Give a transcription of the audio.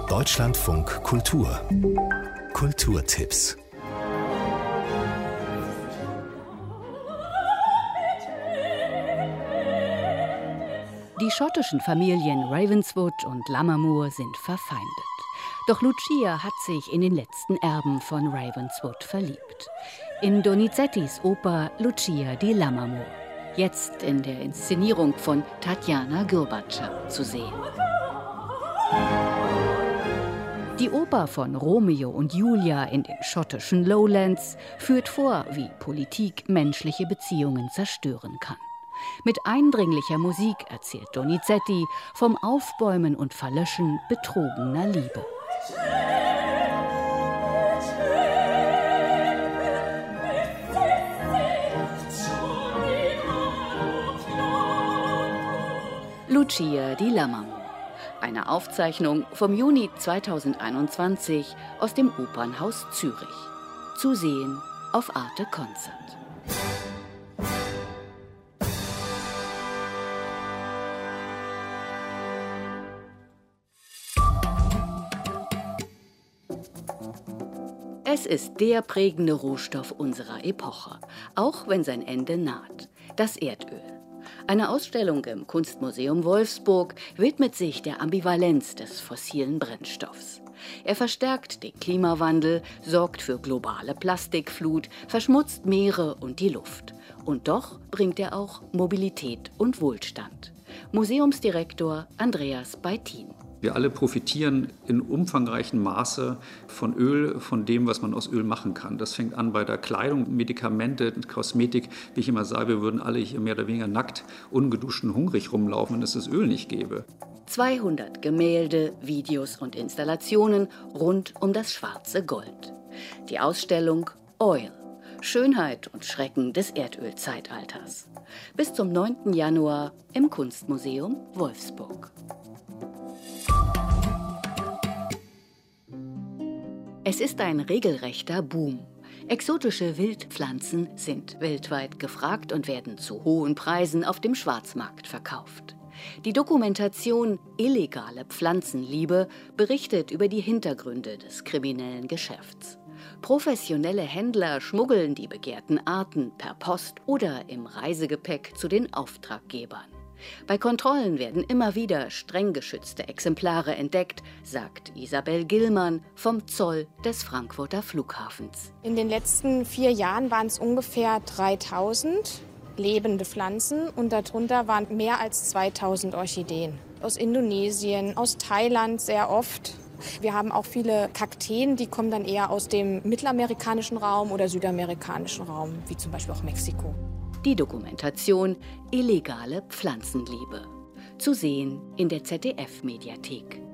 Deutschlandfunk Kultur. Kulturtipps. Die schottischen Familien Ravenswood und Lammermoor sind verfeindet. Doch Lucia hat sich in den letzten Erben von Ravenswood verliebt. In Donizettis Oper Lucia di Lammermoor. Jetzt in der Inszenierung von Tatjana Gürbatscher zu sehen. Die Oper von Romeo und Julia in den schottischen Lowlands führt vor, wie Politik menschliche Beziehungen zerstören kann. Mit eindringlicher Musik erzählt Donizetti vom Aufbäumen und Verlöschen betrogener Liebe. Lucia di Lammermoor. Eine Aufzeichnung vom Juni 2021 aus dem Opernhaus Zürich. Zu sehen auf Arte Concert. Es ist der prägende Rohstoff unserer Epoche, auch wenn sein Ende naht: das Erdöl. Eine Ausstellung im Kunstmuseum Wolfsburg widmet sich der Ambivalenz des fossilen Brennstoffs. Er verstärkt den Klimawandel, sorgt für globale Plastikflut, verschmutzt Meere und die Luft. Und doch bringt er auch Mobilität und Wohlstand. Museumsdirektor Andreas Beitin. Wir alle profitieren in umfangreichem Maße von Öl, von dem, was man aus Öl machen kann. Das fängt an bei der Kleidung, Medikamente, Kosmetik. Wie ich immer sage, wir würden alle hier mehr oder weniger nackt, ungeduscht und hungrig rumlaufen, wenn es das Öl nicht gäbe. 200 Gemälde, Videos und Installationen rund um das schwarze Gold. Die Ausstellung Oil. Schönheit und Schrecken des Erdölzeitalters. Bis zum 9. Januar im Kunstmuseum Wolfsburg. Es ist ein regelrechter Boom. Exotische Wildpflanzen sind weltweit gefragt und werden zu hohen Preisen auf dem Schwarzmarkt verkauft. Die Dokumentation Illegale Pflanzenliebe berichtet über die Hintergründe des kriminellen Geschäfts. Professionelle Händler schmuggeln die begehrten Arten per Post oder im Reisegepäck zu den Auftraggebern. Bei Kontrollen werden immer wieder streng geschützte Exemplare entdeckt, sagt Isabel Gillmann vom Zoll des Frankfurter Flughafens. In den letzten 4 Jahren waren es ungefähr 3000 lebende Pflanzen und darunter waren mehr als 2000 Orchideen. Aus Indonesien, aus Thailand sehr oft. Wir haben auch viele Kakteen, die kommen dann eher aus dem mittelamerikanischen Raum oder südamerikanischen Raum, wie zum Beispiel auch Mexiko. Die Dokumentation Illegale Pflanzenliebe. Zu sehen in der ZDF-Mediathek.